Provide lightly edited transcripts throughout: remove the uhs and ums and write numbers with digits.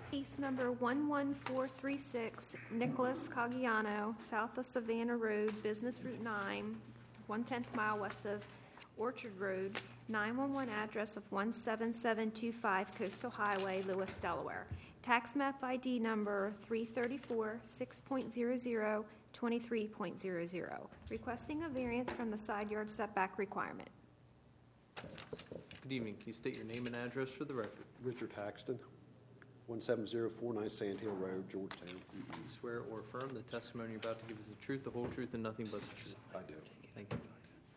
Case number 11436, Nicholas Caggiano, south of Savannah Road, Business Route 9, 1/10 mile west of Orchard Road, 911 address of 17725 Coastal Highway, Lewis, Delaware. Tax map ID number 334 6.00 23.00. Requesting a variance from the side yard setback requirement. Good evening. Can you state your name and address for the record? Richard Haxton, 17049 Sand Hill Road, Georgetown. Do you swear or affirm the testimony you're about to give is the truth, the whole truth, and nothing but the truth? I do. Thank you.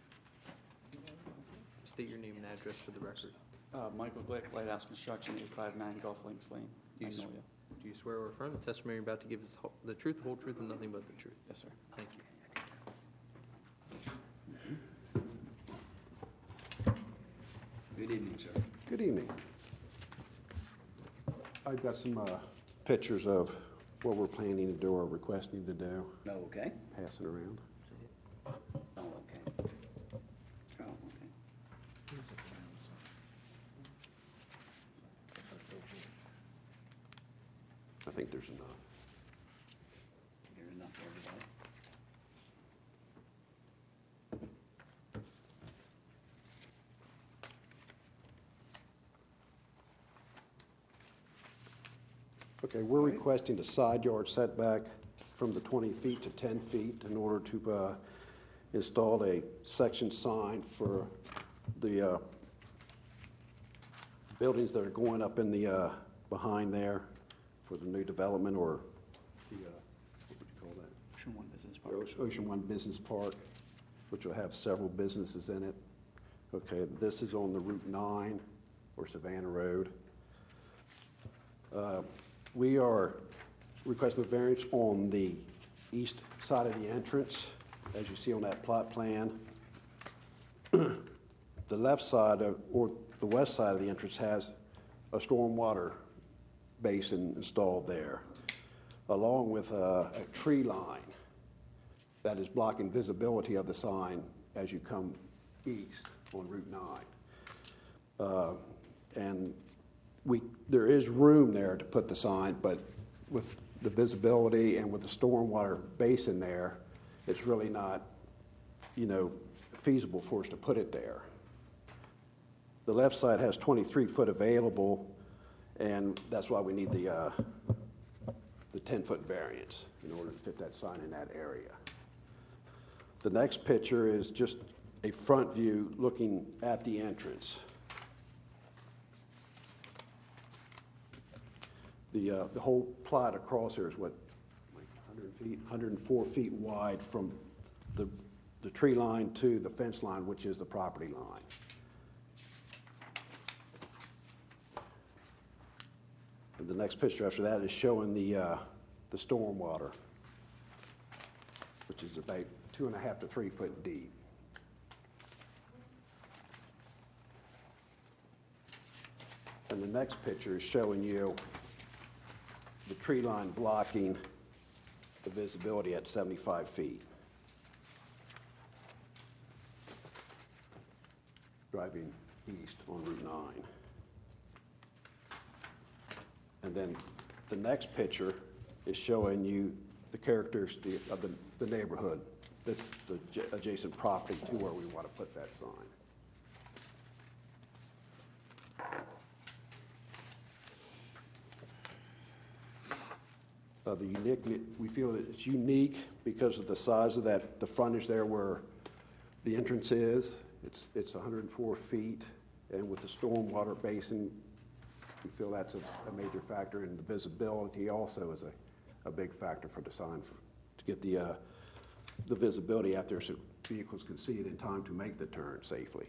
State your name and address for the record. Michael Glick, Lighthouse Construction, 859 Gulf Links Lane, Do you, Magnolia. do you swear or affirm the testimony you're about to give is the truth, the whole truth, and nothing but the truth? Yes, sir. Thank you. Good evening, sir. Good evening. I've got some pictures of what we're planning to do or requesting to do, Oh, okay. passing around. Oh, okay. Oh, okay. I think there's enough. Here's enough for everybody. Okay, we're requesting a side yard setback from the 20 feet to 10 feet in order to install a section sign for the buildings that are going up in the behind there for the new development, or the what would you call that? Ocean One Business Park. Ocean One Business Park, which will have several businesses in it. Okay, this is on the Route 9 or Savannah Road. We are requesting a variance on the east side of the entrance, as you see on that plot plan. The left side or the west side of the entrance has a stormwater basin installed there, along with a tree line that is blocking visibility of the sign as you come east on Route 9. And there is room there to put the sign, but with the visibility and with the stormwater basin there, it's really not, feasible for us to put it there. The left side has 23 foot available, and that's why we need the 10-foot variance in order to fit that sign in that area. The next picture is just a front view looking at the entrance. The whole plot across here is what, like 100 feet, 104 feet wide from the tree line to the fence line, which is the property line. And the next picture after that is showing the storm water, which is about 2.5 to 3 foot deep. And the next picture is showing you the tree line blocking the visibility at 75 feet. Driving east on Route 9. And then the next picture is showing you the characteristics of the neighborhood, the adjacent property to where we want to put that sign. We feel that it's unique because of the size of the frontage there where the entrance is. It's 104 feet, and with the stormwater basin, we feel that's a major factor, and the visibility also is a big factor for the sign to get the visibility out there so vehicles can see it in time to make the turn safely.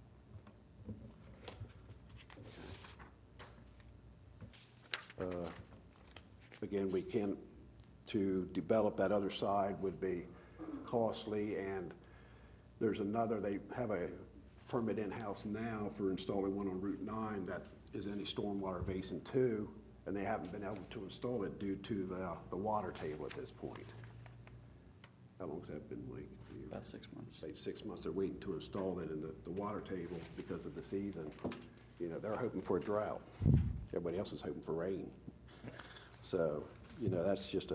Again, to develop that other side would be costly, and there's another, they have a permit in-house now for installing one on Route 9 that is in a stormwater basin too, and they haven't been able to install it due to the water table at this point. How long has that been, Mike? About 6 months. Say 6 months. They're waiting to install it in the water table because of the season. They're hoping for a drought. Everybody else is hoping for rain. So, you know, that's just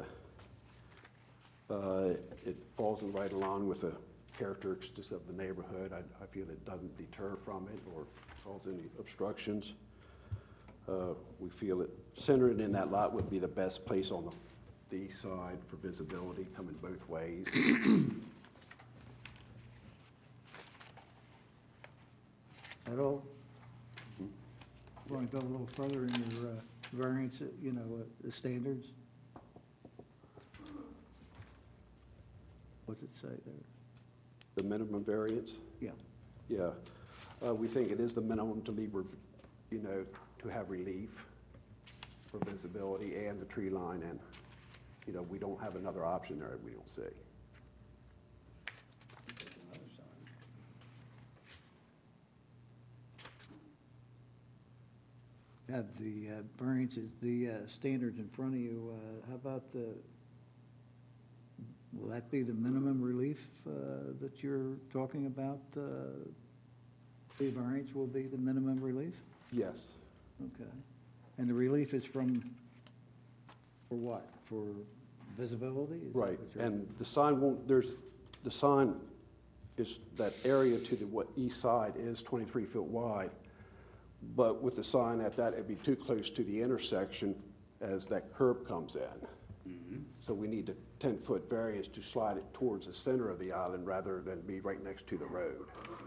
it falls in right along with the characteristics of the neighborhood. I feel it doesn't deter from it or cause any obstructions. We feel it centered in that lot would be the best place on the east side for visibility, coming both ways. At all? Want to go a little further in your variance, the standards? What's it say there? The minimum variance? Yeah. Yeah. We think it is the minimum to leave, to have relief for visibility and the tree line, and, we don't have another option there that we don't see. Have the variances, the standards in front of you. How about will that be the minimum relief that you're talking about? The variance will be the minimum relief? Yes. Okay. And the relief is for what? For visibility? Is that Right, what you're- and the sign the sign is, that area to the east side is 23 feet wide, but with the sign at that, it'd be too close to the intersection as that curb comes in. So we need a 10-foot variance to slide it towards the center of the island rather than be right next to the road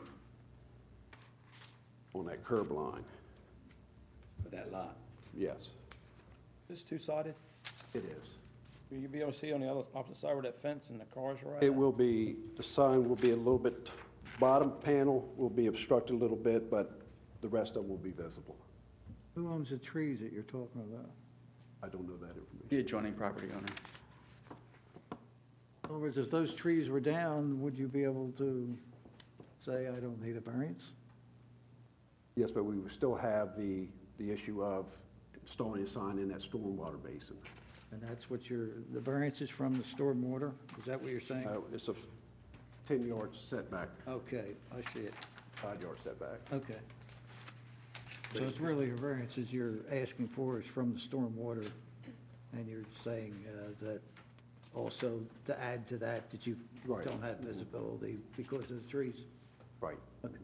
on that curb line. For that lot. Yes, This two-sided? it is. Will you be able to see on the other, opposite side where that fence and the cars are at? It will be, the sign will be a little bit, bottom panel will be obstructed a little bit, but the rest of them will be visible. Who owns the trees that you're talking about? I don't know that information. The adjoining property owner. In other words, if those trees were down, would you be able to say, I don't need a variance? Yes, but we would still have the issue of installing a sign in that stormwater basin. And that's what the variance is from the stormwater? Is that what you're saying? It's a 10-yard setback, Okay, I see it. 5-yard setback. Okay. So it's really a variance that you're asking for is from the stormwater, and you're saying that also to add to that, that you Right. don't have visibility because of the trees? Right. Okay.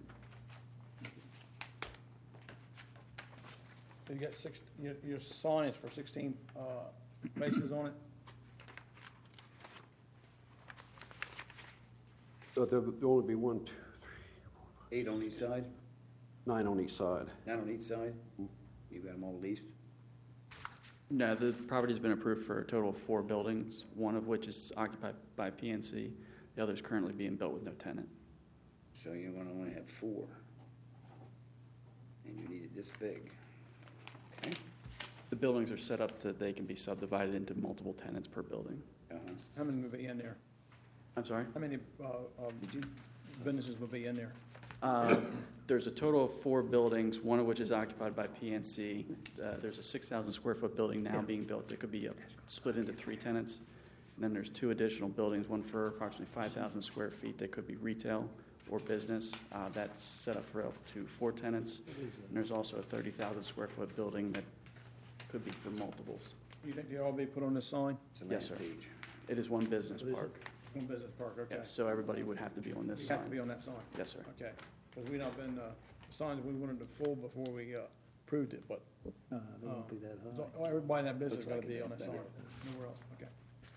So you got your sign is for 16 bases on it? So there'll only be 1, 2, 3, 8 on each side, 9 on each side. 9 on each side? You got them all leased? No, the property's been approved for a total of 4 buildings, one of which is occupied by PNC. The other is currently being built with no tenant. So you're gonna only have 4. And you need it this big. Okay? The buildings are set up to, they can be subdivided into multiple tenants per building. Uh-huh. How many will be in there? I'm sorry? How many businesses will be in there? There's a total of 4 buildings, one of which is occupied by PNC. There's a 6,000 square foot building now being built that could be split into 3 tenants. And then there's 2 additional buildings, one for approximately 5,000 square feet that could be retail or business. That's set up for up to 4 tenants. And there's also a 30,000 square foot building that could be for multiples. You think they'll all be put on this sign? It's a Yes, land sir. page. It is one business park. One business park, okay. Yes, so everybody would have to be on this You have to be sign. on that sign? Yes, sir. Okay, because we not been, the signs we wanted to full before we approved it, but They won't be that high. so everybody in that business Looks got to like be it on that does sign, better. nowhere else, okay.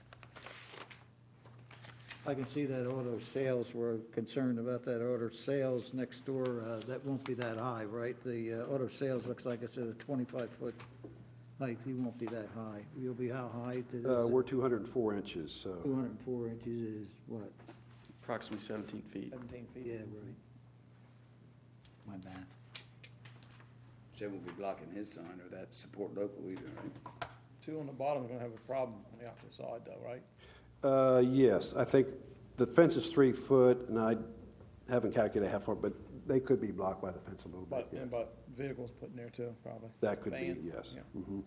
I can see that auto sales, we're concerned about that auto sales next door. That won't be that high, right? The auto sales looks like it's at a 25-foot height. He won't be that high. You'll be how high? We're 204 inches, so 204 inches is what? Approximately 17 feet. 17 feet. Yeah, right. My math. So it won't be blocking his sign or that support local either, right? 2 on the bottom is going to have a problem on the opposite side though, right? yes, I think the fence is 3 foot, and I haven't calculated how far, but they could be blocked by the fence a little bit, But, yes. but vehicles put in there too, probably. That could be, Van, yes. yeah. Mhm.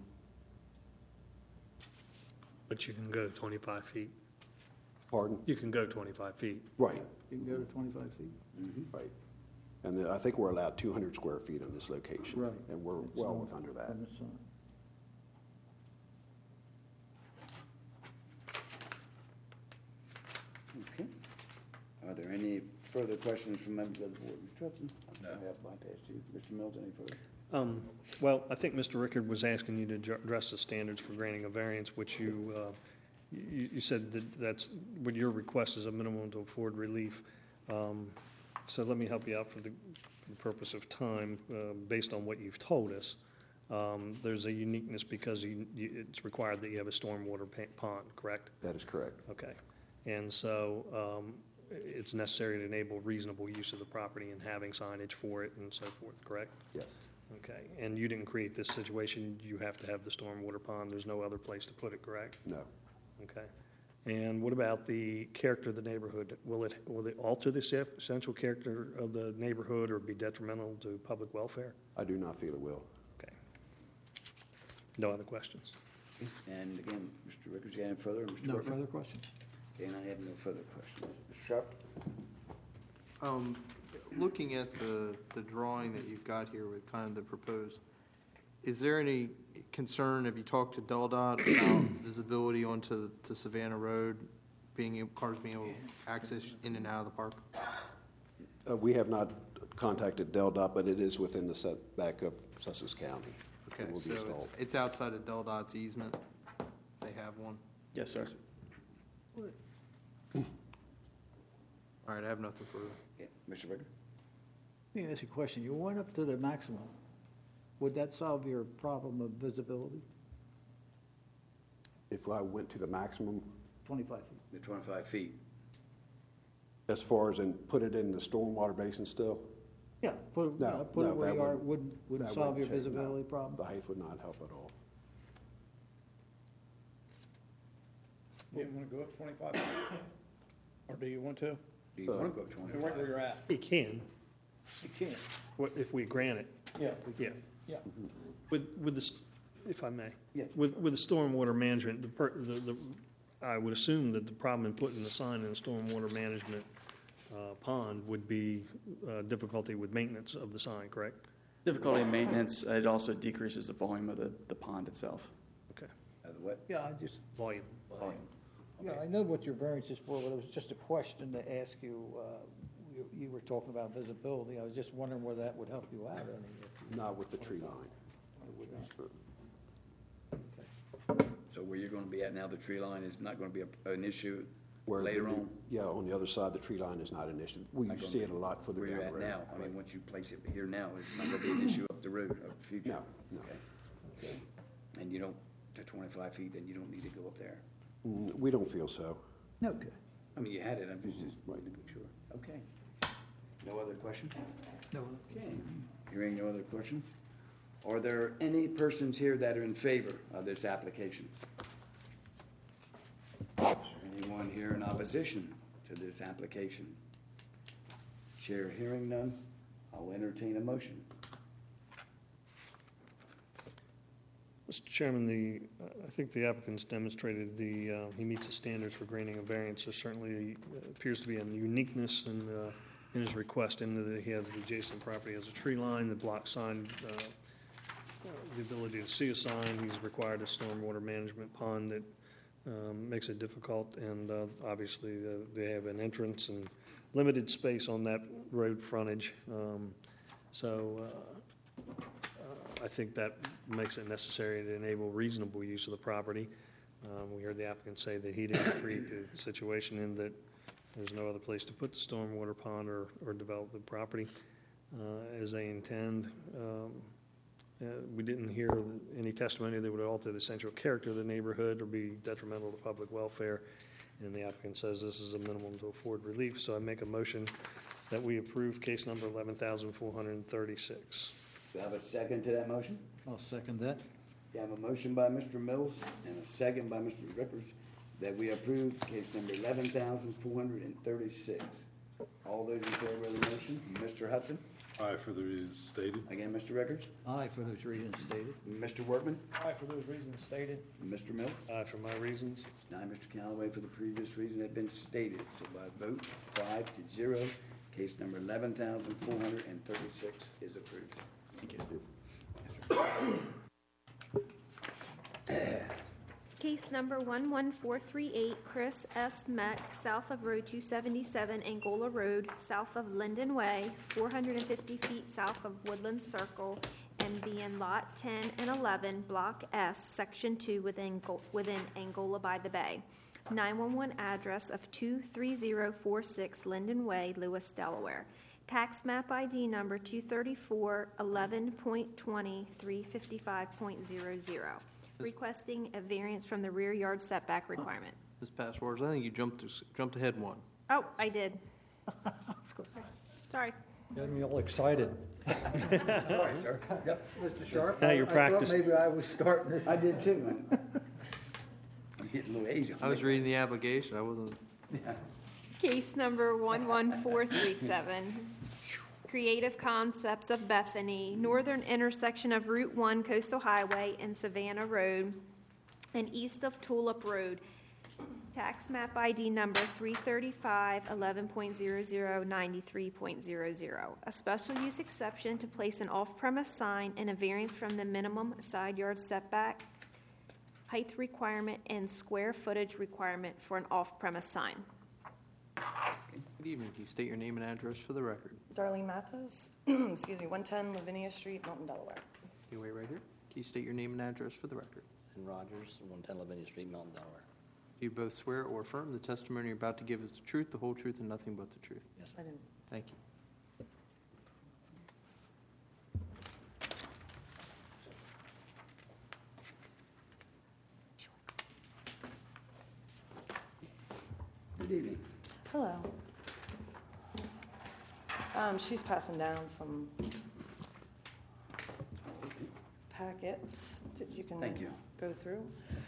But you can go 25 feet. Pardon? You can go 25 feet. Right, You can go to 25 feet? right. And then I think we're allowed 200 square feet on this location. Right. And we're well with under that. On this side. there any further questions from members of the board? Mr. Hudson? I have bypassed you. Mr. Mills, any further? Well, I think Mr. Rickard was asking you to address the standards for granting a variance, which you said that's, what your request is a minimum to afford relief. So let me help you out for the purpose of time, based on what you've told us. There's a uniqueness because it's required that you have a stormwater pond, correct? That is correct. Okay. And so it's necessary to enable reasonable use of the property and having signage for it and so forth, correct? Yes. Okay. And you didn't create this situation. You have to have the stormwater pond. There's no other place to put it, correct? No. Okay. And what about the character of the neighborhood? Will it alter the essential character of the neighborhood or be detrimental to public welfare? I do not feel it will. Okay. No other questions? And again, Mr. Rickers, you got any further? Mr. No Workman? further questions? Okay, and I have no further questions. Mr. Sharp? Looking at the drawing that you've got here with kind of the proposed, is there any concern, have you talked to DelDOT about visibility onto Savannah Road, cars being able to access in and out of the park? We have not contacted DelDOT, but it is within the setback of Sussex County. Okay, It will be so installed. it's outside of DelDOT's easement? They have one? Yes, sir. All right, I have nothing further. Yeah, Mr. Rickers? Let me ask you a question. You went up to the maximum. Would that solve your problem of visibility? If I went to the maximum, 25 feet? The 25 feet. as far as put it in the stormwater basin still, Yeah, put it, No, put no, it where that you are, wouldn't- wouldn't that solve your wouldn't change, no. visibility problem? the height would not help at all. You didn't want to go up 25 feet? Or do you want to? Do you want to go Where 25? you're at? You can, You can't. if we grant it, Yeah. yeah. Yeah. With the, if I may. Yeah. With the stormwater management, I would assume that the problem in putting the sign in a stormwater management pond would be difficulty with maintenance of the sign, correct? Difficulty in maintenance, it also decreases the volume of the pond itself. Okay. The what? Yeah, I just, Volume. Volume. yeah, I know what your variance is for, but it was just a question to ask you. You were talking about visibility. I was just wondering whether that would help you out any. Not with the tree line. It would not. So where you're going to be at now, the tree line is not going to be an issue Where the later new- on? Yeah, on the other side, the tree line is not an issue. We Not gonna see be it a lot for the Where you're down at road. now, I mean, once you place it here now, it's not going to be an issue up the road, up the future? No, no. Okay. And you don't, to 25 feet, then you don't need to go up there? We don't feel so. Okay. I mean, you had it, I'm just wanting to be sure. Okay. No other questions? No. Okay. Hearing no other questions? Are there any persons here that are in favor of this application? Is there anyone here in opposition to this application? Chair hearing none, I'll entertain a motion. Mr. Chairman, I think the applicant's demonstrated he meets the standards for granting a variance. There certainly appears to be a uniqueness in his request in that he has the adjacent property as a tree line, the block sign, the ability to see a sign. He's required a stormwater management pond that makes it difficult, and obviously they have an entrance and limited space on that road frontage. I think that makes it necessary to enable reasonable use of the property. We heard the applicant say that he didn't create the situation in that there's no other place to put the stormwater pond or develop the property as they intend. We didn't hear any testimony that would alter the essential character of the neighborhood or be detrimental to public welfare. And the applicant says this is a minimum to afford relief. So I make a motion that we approve case number 11,436. Do I have a second to that motion? I'll second that. We have a motion by Mr. Mills and a second by Mr. Rickers that we approve case number 11,436. All those in favor of the motion, Mr. Hudson? Aye, for the reasons stated. Again, Mr. Rickers? Aye, for those reasons stated. Mr. Workman? Aye, for those reasons stated. Mr. Mills? For my reasons. Aye, Mr. Callaway, for the previous reason that have been stated. So by vote 5-0, case number 11,436 is approved. Thank you. Yes, sir. Case Case number 11438, Chris S. Meck, south of Road 277, Angola Road, south of Linden Way, 450 feet south of Woodland Circle, and being Lot 10 and 11, Block S, Section 2, within Angola by the Bay. 911 address of 23046 Linden Way, Lewis, Delaware. Tax map ID number 234-11.20-355.00. Requesting a variance from the rear yard setback requirement. Ms. Passwords, I think you jumped ahead one. Oh, I did. Sorry. Got me all excited. Sorry, sir. Yep. Mr. Sharp? Now you're I thought practiced. maybe I was starting it. I did too. I'm getting a little Asian. I was reading the application, I wasn't. Case number 11437, Creative Concepts of Bethany, northern intersection of Route 1 Coastal Highway and Savannah Road, and east of Tulip Road. Tax map ID number 335-11.00-93.00. A special use exception to place an off-premise sign and a variance from the minimum side yard setback, height requirement, and square footage requirement for an off-premise sign. Good evening, can you state your name and address for the record? Darlene Mathis, excuse me, 110 Lavinia Street, Milton, Delaware. You wait right here. Can you state your name and address for the record? And Rogers, 110 Lavinia Street, Milton, Delaware. Do you both swear or affirm the testimony you're about to give is the truth, the whole truth, and nothing but the truth? Yes, I didn't. Thank you. Good evening. Hello. She's passing down some packets that you can Thank you. go through.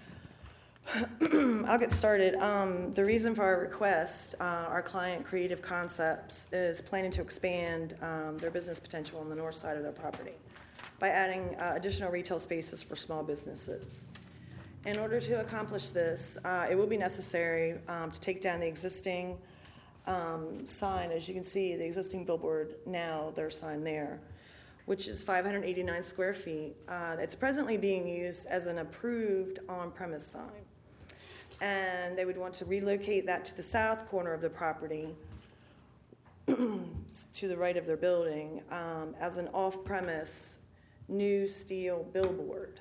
I'll get started. The reason for our request, our client Creative Concepts is planning to expand their business potential on the north side of their property by adding additional retail spaces for small businesses. In order to accomplish this, it will be necessary to take down the existing sign. As you can see, the existing billboard now, their sign there, which is 589 square feet. It's presently being used as an approved on-premise sign. And they would want to relocate that to the south corner of the property, to the right of their building, as an off-premise new steel billboard.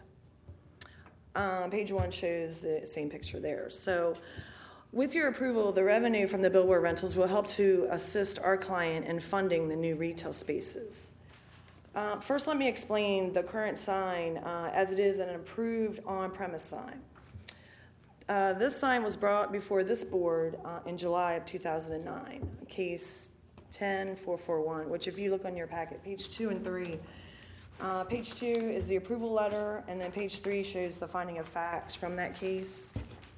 Page 1 shows the same picture there. So with your approval, the revenue from the billboard rentals will help to assist our client in funding the new retail spaces. First, let me explain the current sign as it is an approved on-premise sign. This sign was brought before this board in July of 2009, case 10441, which if you look on your packet, page 2 and 3, page 2 is the approval letter, and then page 3 shows the finding of facts from that case.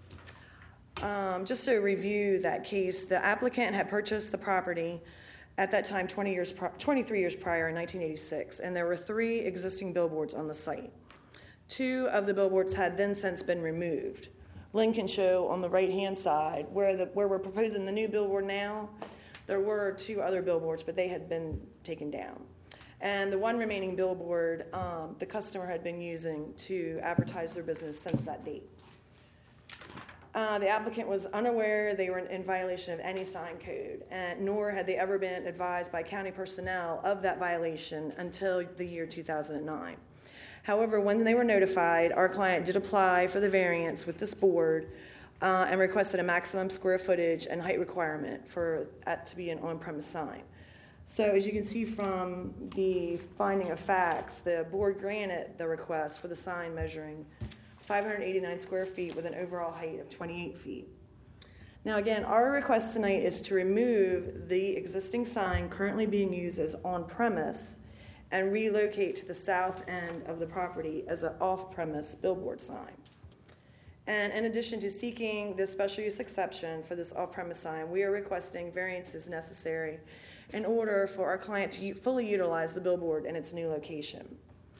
Just to review that case, the applicant had purchased the property at that time 23 years prior in 1986, and there were 3 existing billboards on the site. 2 of the billboards had then since been removed. Lynn can show on the right-hand side where we're proposing the new billboard now, there were 2 other billboards, but they had been taken down. And the one remaining billboard, the customer had been using to advertise their business since that date. The applicant was unaware they were in violation of any sign code, nor had they ever been advised by county personnel of that violation until the year 2009. However, when they were notified, our client did apply for the variance with this board and requested a maximum square footage and height requirement for that to be an on-premise sign. So as you can see from the finding of facts, the board granted the request for the sign measuring 589 square feet with an overall height of 28 feet. Now again, our request tonight is to remove the existing sign currently being used as on-premise and relocate to the south end of the property as an off-premise billboard sign. And in addition to seeking the special use exception for this off-premise sign, we are requesting variances necessary in order for our client to fully utilize the billboard in its new location.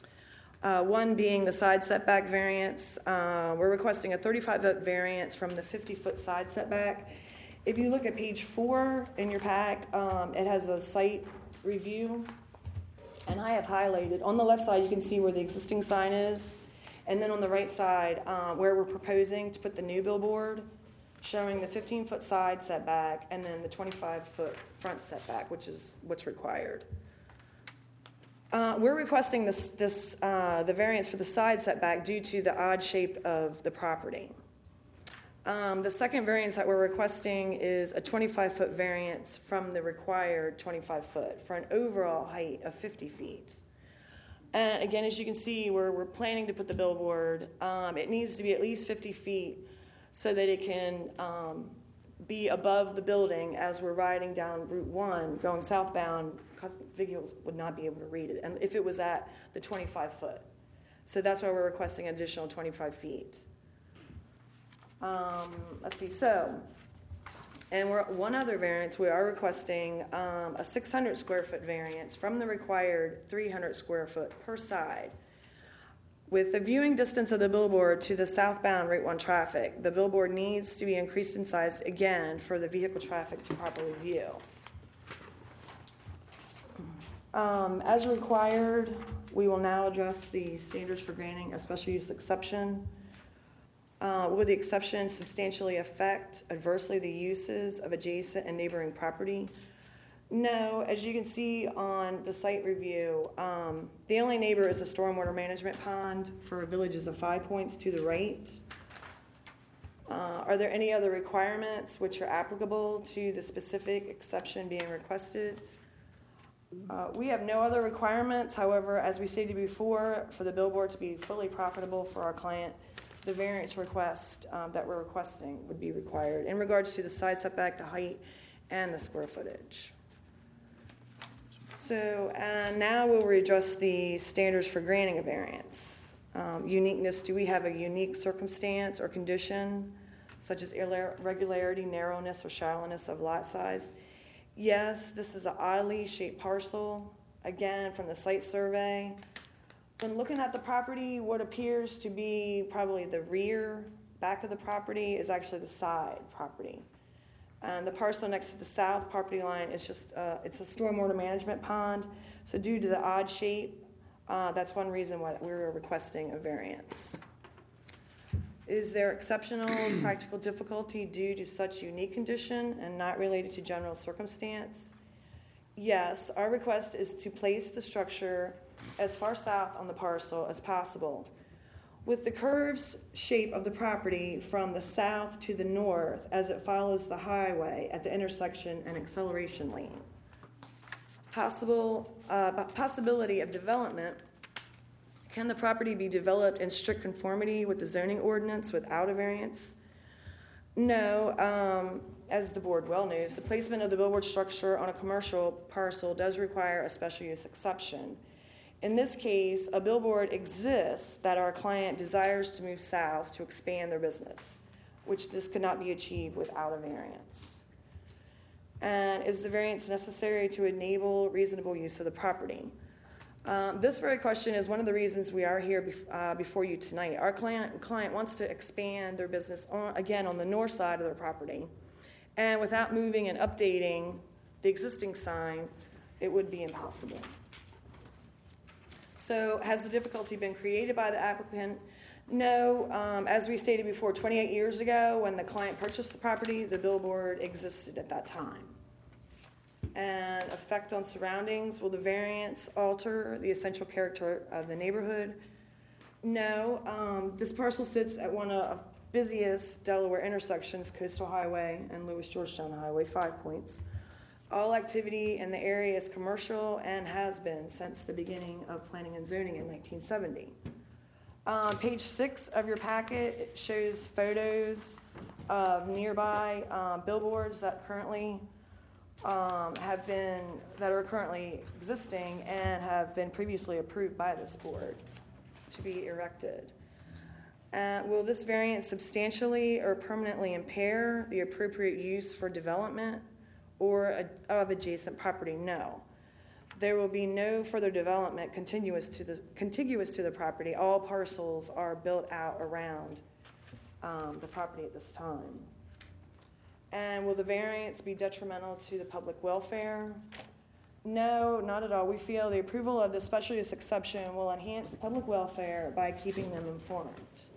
One being the side setback variance. We're requesting a 35-foot variance from the 50-foot side setback. If you look at page 4 in your pack, it has a site review, and I have highlighted. On the left side, you can see where the existing sign is, And then on the right side, where we're proposing to put the new billboard, showing the 15-foot side setback and then the 25-foot front setback, which is what's required. We're requesting the variance for the side setback due to the odd shape of the property. The second variance that we're requesting is a 25-foot variance from the required 25-foot for an overall height of 50 feet. And again, as you can see, where we're planning to put the billboard, it needs to be at least 50 feet so that it can be above the building as we're riding down Route 1 going southbound, because vehicles would not be able to read it, and if it was at the 25-foot. So that's why we're requesting an additional 25 feet. Let's see, and one other variance, we are requesting a 600 square foot variance from the required 300 square foot per side. With the viewing distance of the billboard to the southbound Route 1 traffic, the billboard needs to be increased in size again for the vehicle traffic to properly view. As required, we will now address the standards for granting a special use exception. Will the exception substantially affect adversely the uses of adjacent and neighboring property? No. As you can see on the site review, the only neighbor is a stormwater management pond for Villages of Five Points to the right. Are there any other requirements which are applicable to the specific exception being requested? We have no other requirements. However, as we stated before, for the billboard to be fully profitable for our client, the variance request that we're requesting would be required in regards to the side setback, the height, and the square footage. So now we'll address the standards for granting a variance. Uniqueness, do we have a unique circumstance or condition, such as irregularity, narrowness, or shallowness of lot size? Yes, this is an oddly shaped parcel. Again, from the site survey, when looking at the property, what appears to be probably the rear back of the property is actually the side property. And the parcel next to the south property line is just, it's a stormwater management pond. So due to the odd shape, that's one reason why we're requesting a variance. Is there exceptional practical difficulty due to such unique condition and not related to general circumstance? Yes, our request is to place the structure as far south on the parcel as possible. With the curved shape of the property from the south to the north as it follows the highway at the intersection and acceleration lane. Possibility of development. Can the property be developed in strict conformity with the zoning ordinance without a variance? No. As the board well knows, the placement of the billboard structure on a commercial parcel does require a special use exception. In this case, a billboard exists that our client desires to move south to expand their business, which this could not be achieved without a variance. And is the variance necessary to enable reasonable use of the property? This very question is one of the reasons we are here before you tonight. Our client wants to expand their business on the north side of their property. And without moving and updating the existing sign, it would be impossible. So has the difficulty been created by the applicant? No. As we stated before, 28 years ago when the client purchased the property, the billboard existed at that time. And effect on surroundings, will the variance alter the essential character of the neighborhood? No. This parcel sits at one of the busiest Delaware intersections, Coastal Highway and Lewis-Georgetown Highway, 5 Points. All activity in the area is commercial and has been since the beginning of planning and zoning in 1970. Page 6 of your packet shows photos of nearby billboards that currently that are currently existing and have been previously approved by this board to be erected. Will this variance substantially or permanently impair the appropriate use for development or of adjacent property? No. There will be no further development contiguous to the property. All parcels are built out around the property at this time. And will the variance be detrimental to the public welfare? No, not at all. We feel the approval of the special use exception will enhance public welfare by keeping them informed.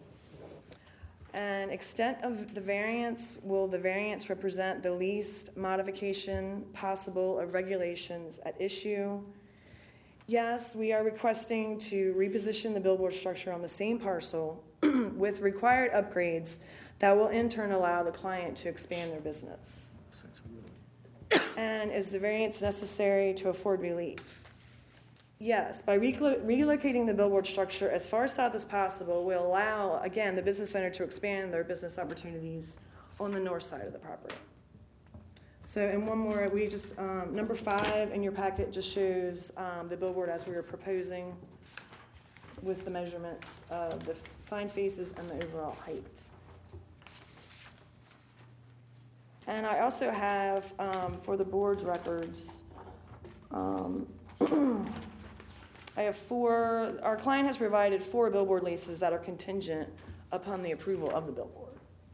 And extent of the variance, will the variance represent the least modification possible of regulations at issue? Yes, we are requesting to reposition the billboard structure on the same parcel with required upgrades that will in turn allow the client to expand their business. And is the variance necessary to afford relief? Yes, by relocating the billboard structure as far south as possible will allow, again, the business owner to expand their business opportunities on the north side of the property. So, and one more, we just, number 5 in your packet just shows the billboard as we were proposing with the measurements of the sign faces and the overall height. And I also have, for the board's records, I have 4, our client has provided 4 billboard leases that are contingent upon the approval of the billboard.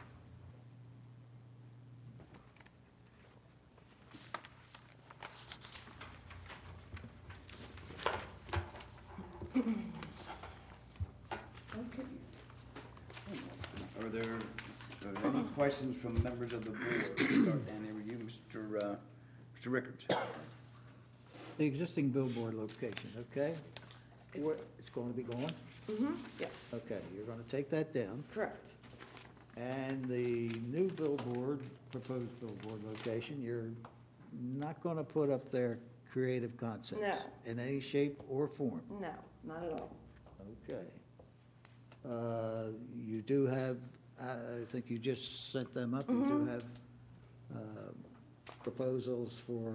Are there any questions from members of the board? Start down here with you, Mr. Rickards. The existing billboard location, okay? It's going to be gone? Yes, Okay, you're going to take that down. correct. And the new billboard, proposed billboard location, you're not going to put up there Creative Concepts? No. In any shape or form? No, not at all. Okay. You do have, I think you just sent them up, you do have proposals for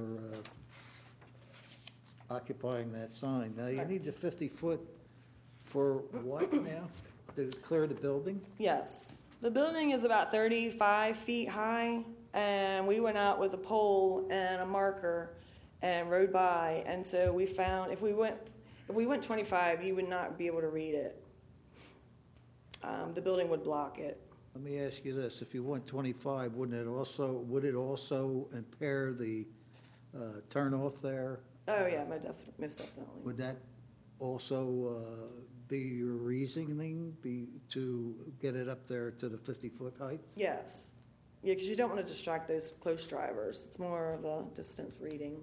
occupying that sign. Now, you need the 50-foot for what now? To clear the building? Yes. The building is about 35 feet high, and we went out with a pole and a marker and rode by, and so we found if we went 25, you would not be able to read it. The building would block it. Let me ask you this, if you went 25, would it also impair the turnoff there? Oh, yeah, most definitely. Would that also be your reasoning to get it up there to the 50-foot height? Yes. Yeah, because you don't want to distract those close drivers. It's more of a distance reading.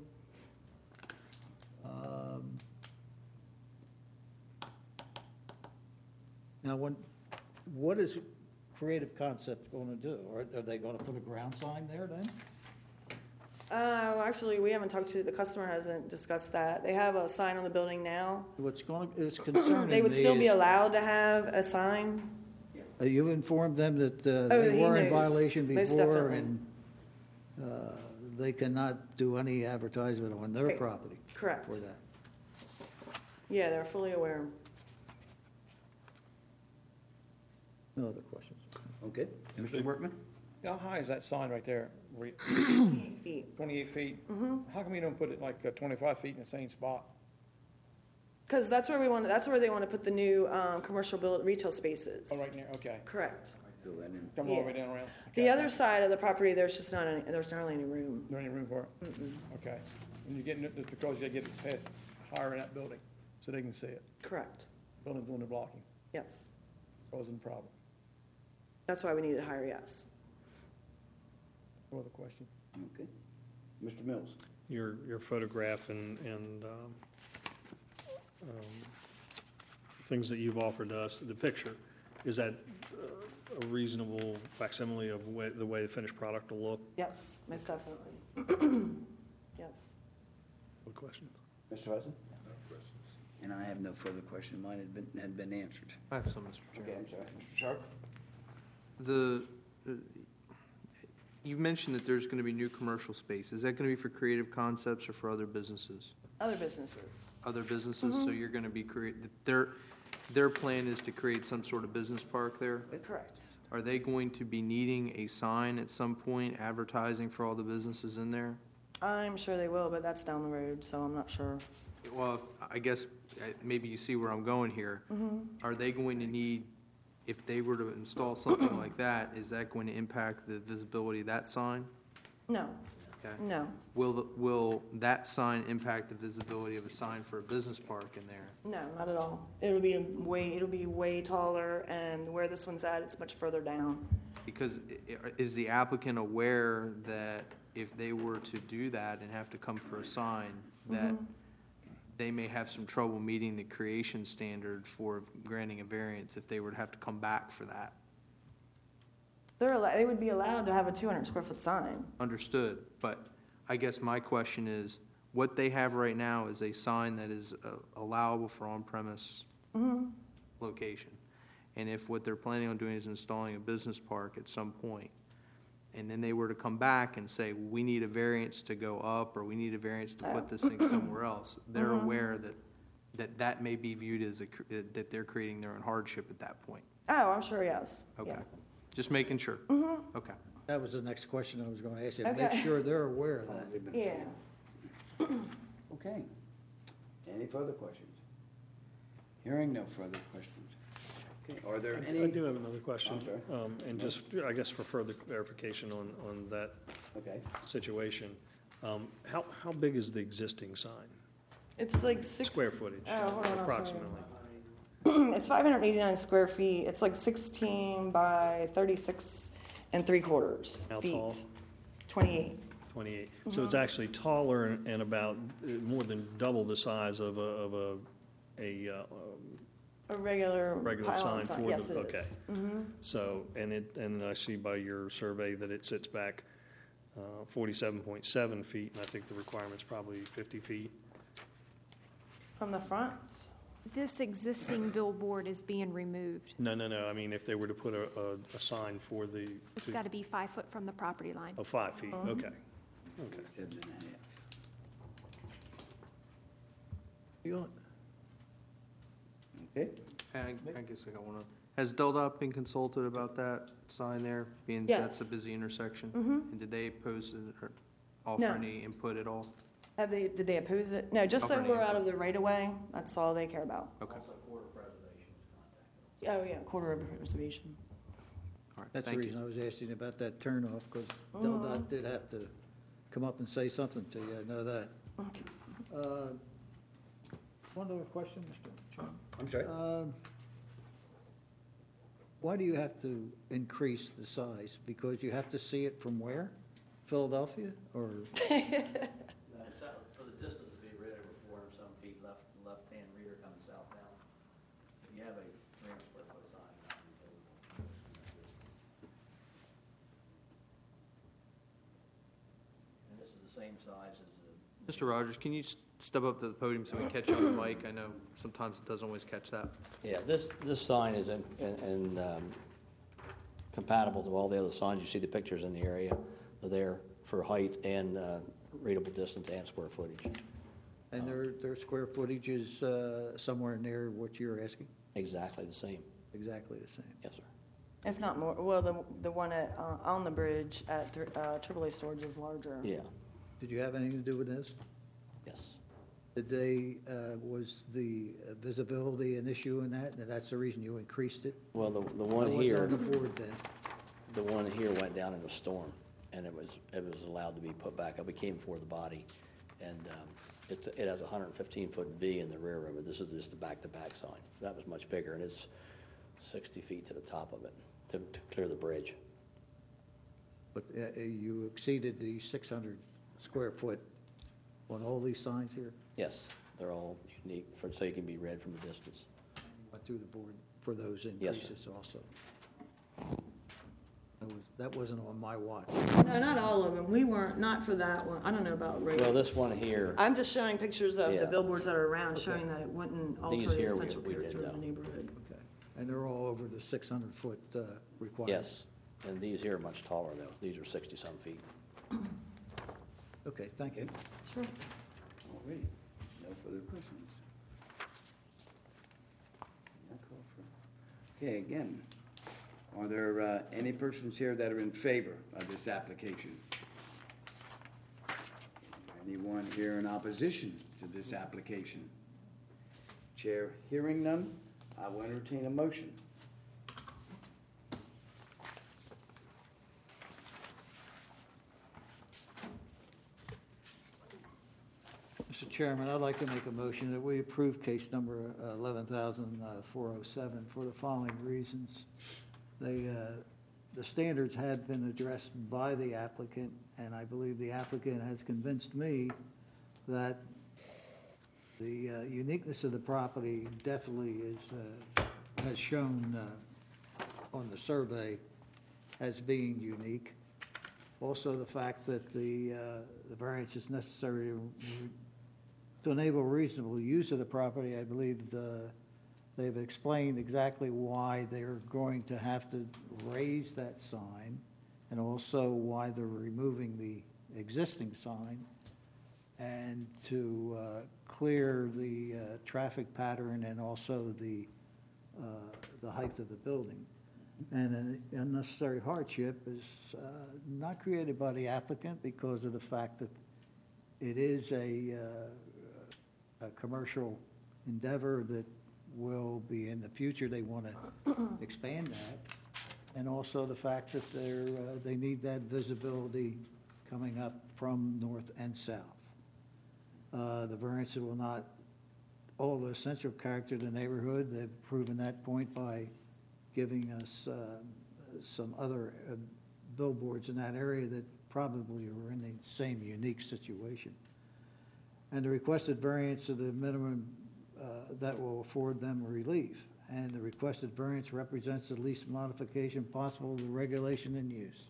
Now, what is Creative Concepts going to do? Are they going to put a ground sign there then? Actually, we haven't talked to, the customer hasn't discussed that. They have a sign on the building now. It's concerning They would me still be is- allowed to have a sign. You informed them that they he were in knows. violation Most before, definitely. and they cannot do any advertisement on their Right. property Correct. for that. Yeah, they're fully aware. No other questions? Okay, Mr. Workman? How high is that sign right there? feet. 28 feet? Mm-hmm. How come you don't put it like 25 feet in the same spot? Because that's where they want to put the new commercial retail spaces. Oh, right near, okay. Correct. Fill that in. Come all the way down around? The Okay. other side of the property, there's hardly any room. There any room for it? Okay. And you're getting it just because you gotta get it past higher in that building so they can see it. Correct. Building's doing the blocking, Yes. causing a problem. That's why we need it higher, yes. No other question? Okay. Mr. Mills? Your photograph and things that you've offered us, the picture, is that a reasonable facsimile of the way the finished product will look? Yes, most definitely. Yes. Good question. Mr. Hudson? No questions. And I have no further questions. Mine had been answered. I have some, Mr. Okay, Chairman. I'm sorry. Mr. Sharp? You mentioned that there's going to be new commercial space. Is that going to be for Creative Concepts or for other businesses? Other businesses. Other businesses, so you're going to be their plan is to create some sort of business park there? Correct. Are they going to be needing a sign at some point advertising for all the businesses in there? I'm sure they will, but that's down the road, so I'm not sure. Well, I guess maybe you see where I'm going here. Are they going to need, if they were to install something like that, is that going to impact the visibility of that sign? No. Okay. No, Will that sign impact the visibility of a sign for a business park in there? no, not at all. It'll be way taller, and where this one's at, it's much further down. Because is the applicant aware that if they were to do that and have to come for a sign, that they may have some trouble meeting the creation standard for granting a variance if they were to have to come back for that? They would be allowed to have a 200 square foot sign. Understood, but I guess my question is, what they have right now is a sign that is allowable for on-premise location. And if what they're planning on doing is installing a business park at some point, and then they were to come back and say, we need a variance to go up, or we need a variance to put this thing somewhere else, they're aware that may be viewed as that they're creating their own hardship at that point. Oh, I'm sure, yes. Okay, Yeah. just making sure. Okay. That was the next question I was going to ask you. Okay. Make sure they're aware of that. Yeah. Okay. Any further questions? Hearing no further questions. Okay, are there any? I do have another question. I'm sorry. And just, I guess for further clarification on that Okay. situation, how big is the existing sign? It's like six. Square footage, Oh, hold on, I'll tell you. approximately? It's 589 square feet. It's like 16 by 36 and 3/4 How feet. tall? 28. 28. So it's actually taller and about more than double the size of a A regular sign pylon for Yes, the, it okay. is. So, and I see by your survey that it sits back 47.7 feet, and I think the requirement's probably 50 feet. From the front? This existing billboard is being removed. No, I mean, if they were to put a sign for the, It's got to be 5 foot from the property line. 5 feet, Uh-huh. okay. 7.5. Okay. And I guess I got one. Has DelDOT been consulted about that sign there, being that's a Yes. busy intersection? And did they pose or offer No. any input at all? Did they oppose it? No, just so Offer any we're out input. of the right of way. That's all they care about. Okay, Oh, yeah, quarter of preservation. all right, That's the thank reason you. I was asking about that turnoff, because DelDOT did have to come up and say something to you, I know that. One other question, Mr. Chairman. I'm sorry? Why do you have to increase the size? Because you have to see it from where? Philadelphia, or? For the distance, it'd be right over 400 some feet left-hand rear coming southbound. If you have a 300 square foot sign, not be and this is the same size as the. Mr. Rogers, can you step up to the podium so we can catch you on the mic? I know sometimes it doesn't always catch that. Yeah, this sign is compatible to all the other signs. You see the pictures in the area. They're there for height and readable distance and square footage. And their square footage is somewhere near what you're asking? Exactly the same. Exactly the same. Yes, sir. If not more, well, the one at, on the bridge at AAA Storage is larger. Yeah, Did you have anything to do with this? yes. Did they, was the visibility an issue in that, and that's the reason you increased it? Well, the I one wasn't here, on the board then. the one here went down in a storm, and it was allowed to be put back up. It came before the body, and it has a 115-foot V in the rear of it. This is just the back-to-back sign. That was much bigger, and it's 60 feet to the top of it to clear the bridge. But you exceeded the 600 square foot on all these signs here? Yes, they're all unique, so you can be read from a distance. Went through the board for those Yes, sir. increases also. That wasn't on my watch. No, not all of them. We weren't, not for that one. I don't know about rates. Well, this one here, I'm just showing pictures of Yeah. the billboards that are around, showing that it wouldn't alter These the here we- essential we did, character of the though. neighborhood. Okay. And they're all over the 600-foot requirement? yes, and these here are much taller, though. These are 60-some feet. Okay, thank you. Sure. All right. No further questions. I'll call for- Okay, again, are there any persons here that are in favor of this application? Anyone here in opposition to this application? Chair hearing none, I will entertain a motion. Chairman, I'd like to make a motion that we approve case number 11,407 for the following reasons. The standards had been addressed by the applicant, and I believe the applicant has convinced me that the uniqueness of the property definitely has shown on the survey as being unique. Also, the fact that the variance is necessary to enable reasonable use of the property. I believe they've explained exactly why they're going to have to raise that sign, and also why they're removing the existing sign, and to clear the traffic pattern and also the height of the building. And an unnecessary hardship is not created by the applicant because of the fact that it is a commercial endeavor that will be in the future. They want to expand that. And also the fact that they need that visibility coming up from north and south. The variance will not alter the essential character of the neighborhood. They've proven that point by giving us some other billboards in that area that probably are in the same unique situation. And the requested variance of the minimum that will afford them relief. And the requested variance represents the least modification possible to regulation and use.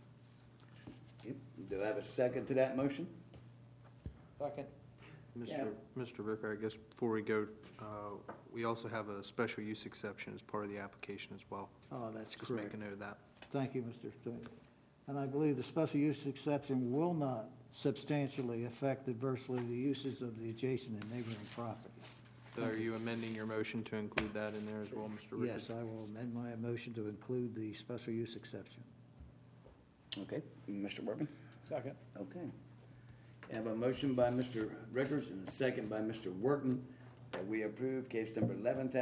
Do I have a second to that motion? Second. Mr. Booker, I guess before we go, we also have a special use exception as part of the application as well. Oh, that's Just correct. make a note of that. Thank you, Mr. Stewart. And I believe the special use exception will not substantially affect adversely the uses of the adjacent and neighboring property. So are you amending your motion to include that in there as well, Mr. Rickard? Yes, I will amend my motion to include the special use exception. Okay, Mr. Workman? Second. Okay. I have a motion by Mr. Rickers and a second by Mr. Workman that we approve case number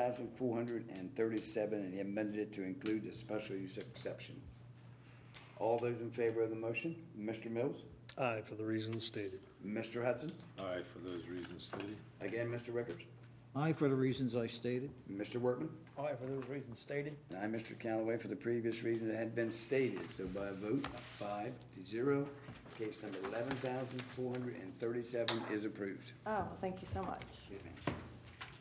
11,437 and he amended it to include the special use exception. All those in favor of the motion? Mr. Mills? Aye, for the reasons stated. Mr. Hudson? Aye, for those reasons stated. Again, Mr. Rickers? Aye, for the reasons I stated. Mr. Workman? Aye, for those reasons stated. And I, Mr. Callaway, for the previous reason that had been stated. So by a vote of 5-0, case number 11,437 is approved. Oh, thank you so much. Excuse me.